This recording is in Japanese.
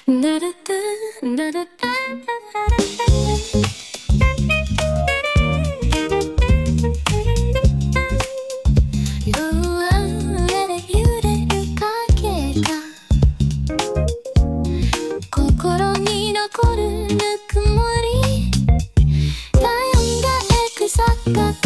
なるたなるた弱れ揺れる影が心に残るぬくもり体温がエクサが